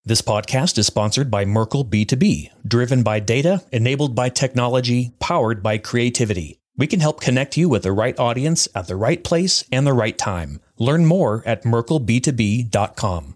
This podcast is sponsored by Merkle B2B, driven by data, enabled by technology, powered by creativity. We can help connect you with the right audience at the right place and the right time. Learn more at merkleb2b.com.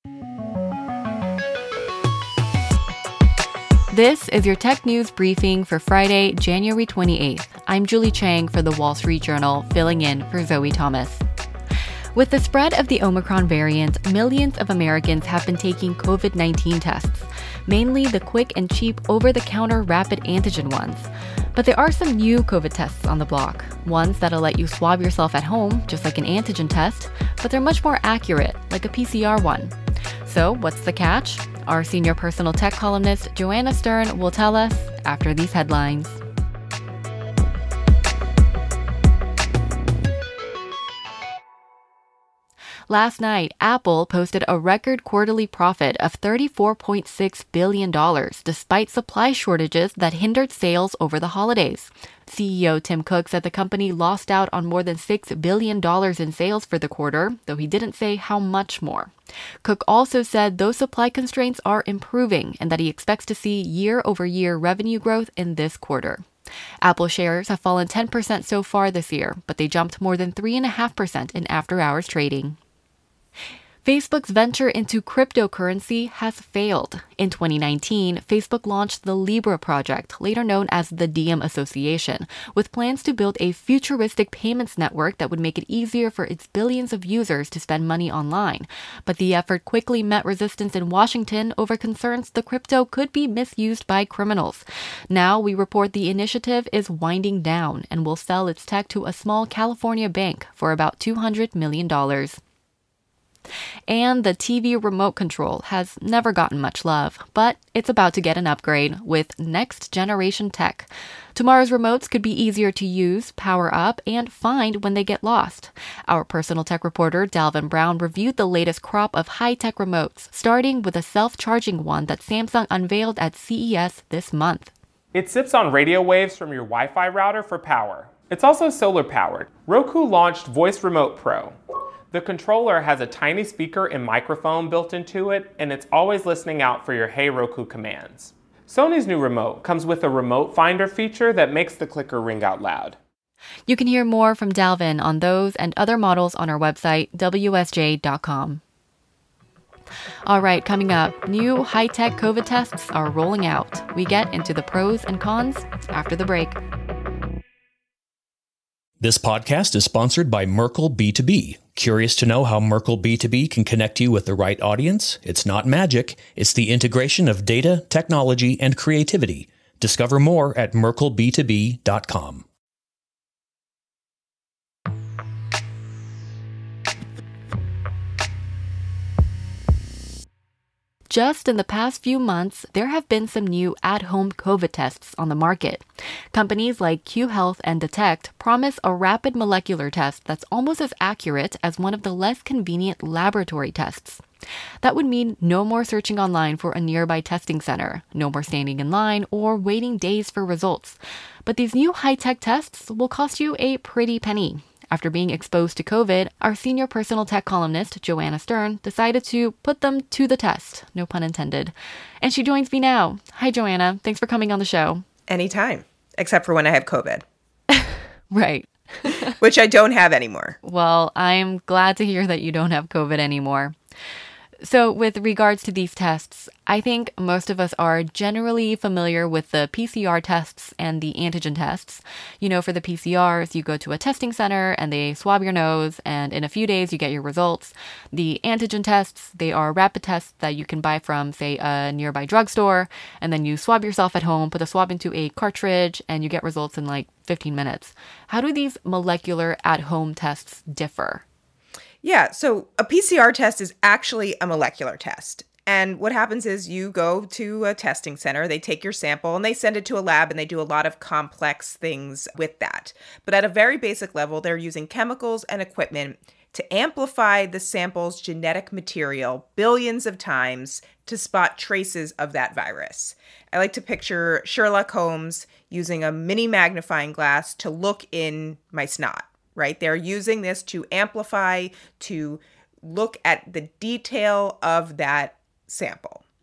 This is your tech news briefing for Friday, January 28th. I'm Julie Chang for the Wall Street Journal, filling in for Zoe Thomas. With the spread of the Omicron variant, millions of Americans have been taking COVID-19 tests, mainly the quick and cheap over-the-counter rapid antigen ones. But there are some new COVID tests on the block, ones that'll let you swab yourself at home, just like an antigen test, but they're much more accurate, like a PCR one. So what's the catch? Our senior personal tech columnist, Joanna Stern, will tell us after these headlines. Last night, Apple posted a record quarterly profit of $34.6 billion, despite supply shortages that hindered sales over the holidays. CEO Tim Cook said the company lost out on more than $6 billion in sales for the quarter, though he didn't say how much more. Cook also said those supply constraints are improving and that he expects to see year-over-year revenue growth in this quarter. Apple shares have fallen 10% so far this year, but they jumped more than 3.5% in after-hours trading. Facebook's venture into cryptocurrency has failed. In 2019, Facebook launched the Libra project, later known as the Diem Association, with plans to build a futuristic payments network that would make it easier for its billions of users to spend money online. But the effort quickly met resistance in Washington over concerns the crypto could be misused by criminals. Now we report the initiative is winding down and will sell its tech to a small California bank for about $200 million. And the TV remote control has never gotten much love, but it's about to get an upgrade with next-generation tech. Tomorrow's remotes could be easier to use, power up, and find when they get lost. Our personal tech reporter, Dalvin Brown, reviewed the latest crop of high-tech remotes, starting with a self-charging one that Samsung unveiled at CES this month. It sips on radio waves from your Wi-Fi router for power. It's also solar-powered. Roku launched Voice Remote Pro. The controller has a tiny speaker and microphone built into it, and it's always listening out for your Hey Roku commands. Sony's new remote comes with a remote finder feature that makes the clicker ring out loud. You can hear more from Dalvin on those and other models on our website, WSJ.com. All right, coming up, new high-tech COVID tests are rolling out. We get into the pros and cons after the break. This podcast is sponsored by Merkle B2B. Curious to know how Merkle B2B can connect you with the right audience? It's not magic. It's the integration of data, technology, and creativity. Discover more at merkleb2b.com. Just in the past few months, there have been some new at-home COVID tests on the market. Companies like Q Health and Detect promise a rapid molecular test that's almost as accurate as one of the less convenient laboratory tests. That would mean no more searching online for a nearby testing center, no more standing in line or waiting days for results. But these new high-tech tests will cost you a pretty penny. After being exposed to COVID, our senior personal tech columnist, Joanna Stern, decided to put them to the test, no pun intended. And she joins me now. Hi, Joanna. Thanks for coming on the show. Anytime, except for when I have COVID. Right. Which I don't have anymore. Well, I'm glad to hear that you don't have COVID anymore. So with regards to these tests, I think most of us are generally familiar with the PCR tests and the antigen tests. You know, for the PCRs, you go to a testing center and they swab your nose, and in a few days you get your results. The antigen tests, they are rapid tests that you can buy from, say, a nearby drugstore, and then you swab yourself at home, put the swab into a cartridge, and you get results in like 15 minutes. How do these molecular at-home tests differ? Yeah, so a PCR test is actually a molecular test. And what happens is you go to a testing center, they take your sample and they send it to a lab and they do a lot of complex things with that. But at a very basic level, they're using chemicals and equipment to amplify the sample's genetic material billions of times to spot traces of that virus. I like to picture Sherlock Holmes using a mini magnifying glass to look in my snot, right? They're using this to amplify, to look at the detail of that sample.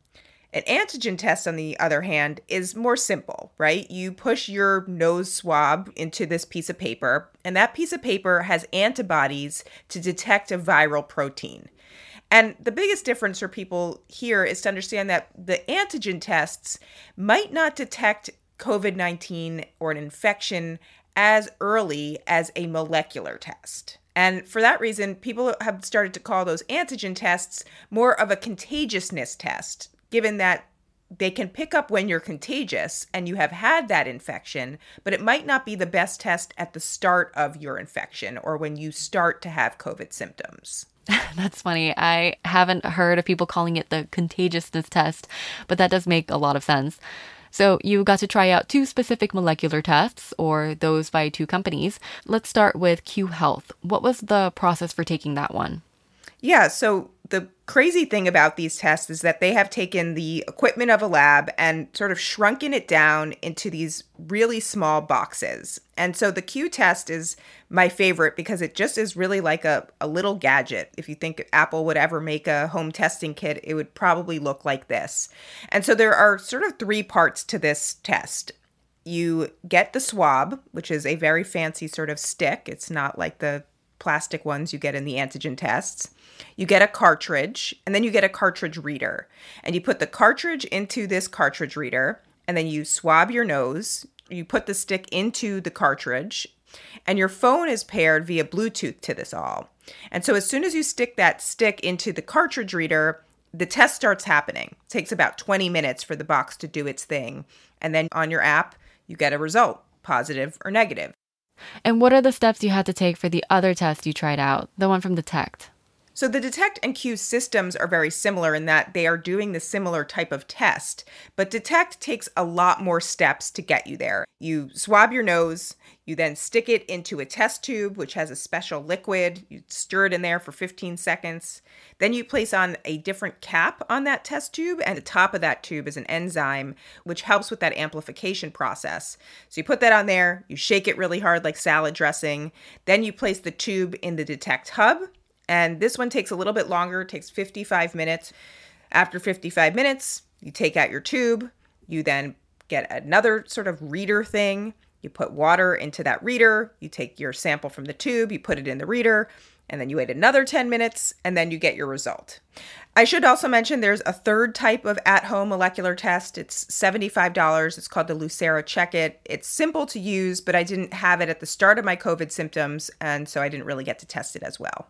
An antigen test, on the other hand, is more simple, right? You push your nose swab into this piece of paper, and that piece of paper has antibodies to detect a viral protein. And the biggest difference for people here is to understand that the antigen tests might not detect COVID-19 or an infection as early as a molecular test. And for that reason, people have started to call those antigen tests more of a contagiousness test, given that they can pick up when you're contagious and you have had that infection, but it might not be the best test at the start of your infection or when you start to have COVID symptoms. That's funny. I haven't heard of people calling it the contagiousness test, but that does make a lot of sense. So you got to try out 2 specific molecular tests, or those by 2 companies. Let's start with Q Health. What was the process for taking that one? Yeah, so the crazy thing about these tests is that they have taken the equipment of a lab and sort of shrunken it down into these really small boxes. And so the Q test is my favorite because it just is really like a little gadget. If you think Apple would ever make a home testing kit, it would probably look like this. And so there are sort of 3 parts to this test. You get the swab, which is a very fancy sort of stick. It's not like the plastic ones you get in the antigen tests. You get a cartridge, and then you get a cartridge reader. And you put the cartridge into this cartridge reader, and then you swab your nose. You put the stick into the cartridge, and your phone is paired via Bluetooth to this all. And so as soon as you stick that stick into the cartridge reader, the test starts happening. It takes about 20 minutes for the box to do its thing. And then on your app, you get a result, positive or negative. And what are the steps you had to take for the other test you tried out, the one from Detect? So the Detect and Q systems are very similar in that they are doing the similar type of test, but Detect takes a lot more steps to get you there. You swab your nose, you then stick it into a test tube, which has a special liquid. You stir it in there for 15 seconds. Then you place on a different cap on that test tube, and the top of that tube is an enzyme, which helps with that amplification process. So you put that on there, you shake it really hard like salad dressing. Then you place the tube in the Detect hub. And this one takes a little bit longer. It takes 55 minutes. After 55 minutes, you take out your tube. You then get another sort of reader thing. You put water into that reader. You take your sample from the tube. You put it in the reader. And then you wait another 10 minutes. And then you get your result. I should also mention there's a third type of at-home molecular test. It's $75. It's called the Lucira Check-It. It's simple to use, but I didn't have it at the start of my COVID symptoms. And so I didn't really get to test it as well.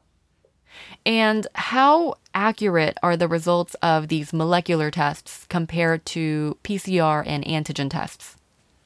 And how accurate are the results of these molecular tests compared to PCR and antigen tests?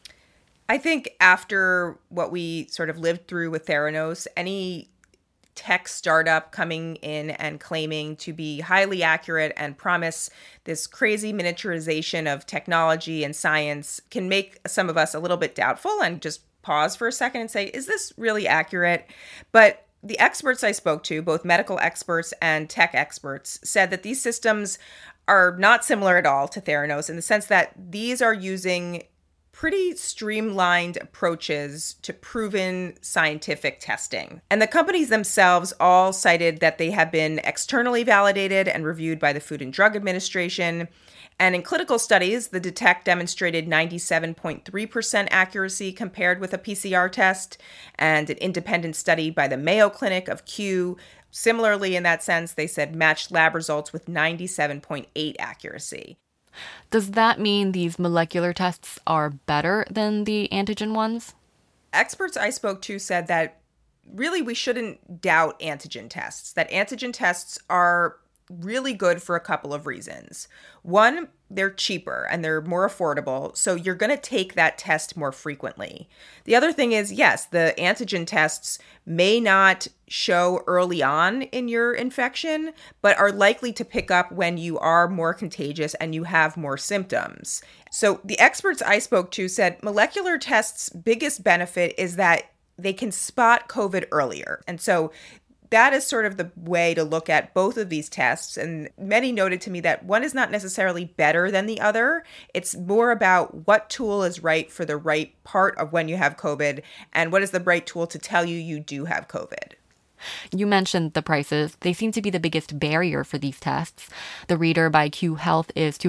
I think after what we sort of lived through with Theranos, any tech startup coming in and claiming to be highly accurate and promise this crazy miniaturization of technology and science can make some of us a little bit doubtful and just pause for a second and say, is this really accurate? But the experts I spoke to, both medical experts and tech experts, said that these systems are not similar at all to Theranos in the sense that these are using pretty streamlined approaches to proven scientific testing. And the companies themselves all cited that they have been externally validated and reviewed by the Food and Drug Administration. And in clinical studies, the Detect demonstrated 97.3% accuracy compared with a PCR test. And an independent study by the Mayo Clinic of Q, similarly in that sense, they said matched lab results with 97.8% accuracy. Does that mean these molecular tests are better than the antigen ones? Experts I spoke to said that really we shouldn't doubt antigen tests, that antigen tests are really good for a couple of reasons. One, they're cheaper and they're more affordable, so you're going to take that test more frequently. The other thing is, yes, the antigen tests may not show early on in your infection, but are likely to pick up when you are more contagious and you have more symptoms. So the experts I spoke to said molecular tests' biggest benefit is that they can spot COVID earlier. And so that is sort of the way to look at both of these tests. And many noted to me that one is not necessarily better than the other. It's more about what tool is right for the right part of when you have COVID and what is the right tool to tell you you do have COVID. You mentioned the prices. They seem to be the biggest barrier for these tests. The Reader by Q Health is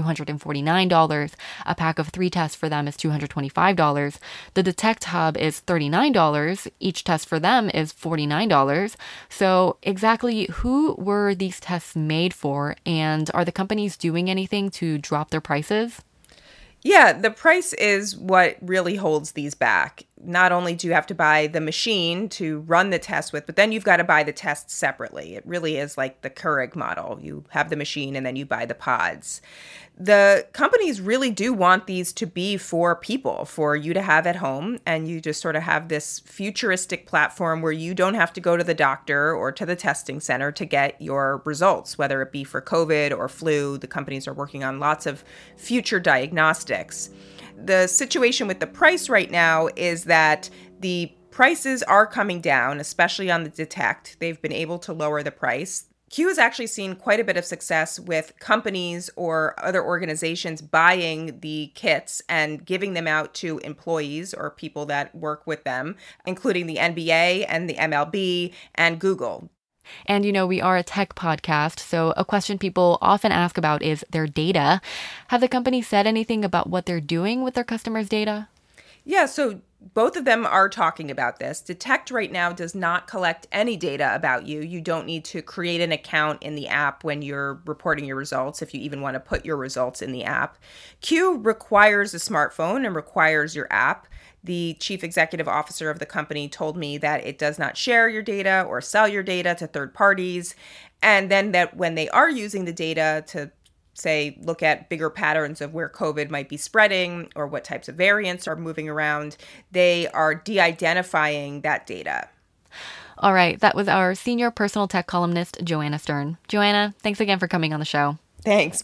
$249. A pack of 3 tests for them is $225. The Detect Hub is $39. Each test for them is $49. So exactly who were these tests made for, and are the companies doing anything to drop their prices? Yeah, the price is what really holds these back. Not only do you have to buy the machine to run the test with, but then you've got to buy the tests separately. It really is like the Keurig model. You have the machine and then you buy the pods. The companies really do want these to be for people, for you to have at home, and you just sort of have this futuristic platform where you don't have to go to the doctor or to the testing center to get your results, whether it be for COVID or flu. The companies are working on lots of future diagnostics. The situation with the price right now is that the prices are coming down, especially on the Detect. They've been able to lower the price. Q has actually seen quite a bit of success with companies or other organizations buying the kits and giving them out to employees or people that work with them, including the NBA and the MLB and Google. And we are a tech podcast, so a question people often ask about is their data. Have the company said anything about what they're doing with their customers' data? Yeah, so both of them are talking about this. Detect right now does not collect any data about you. You don't need to create an account in the app when you're reporting your results, if you even want to put your results in the app. Q requires a smartphone and requires your app. The chief executive officer of the company told me that it does not share your data or sell your data to third parties. And then that when they are using the data to say, look at bigger patterns of where COVID might be spreading or what types of variants are moving around, they are de-identifying that data. All right, that was our senior personal tech columnist, Joanna Stern. Joanna, thanks again for coming on the show. Thanks.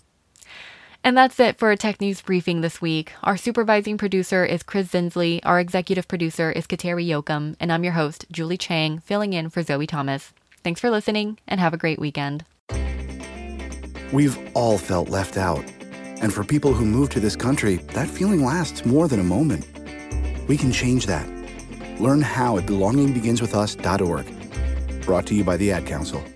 And that's it for a Tech News Briefing this week. Our supervising producer is Chris Zinsley, our executive producer is Kateri Yoakum, and I'm your host, Julie Chang, filling in for Zoe Thomas. Thanks for listening, and have a great weekend. We've all felt left out. And for people who move to this country, that feeling lasts more than a moment. We can change that. Learn how at belongingbeginswithus.org. Brought to you by the Ad Council.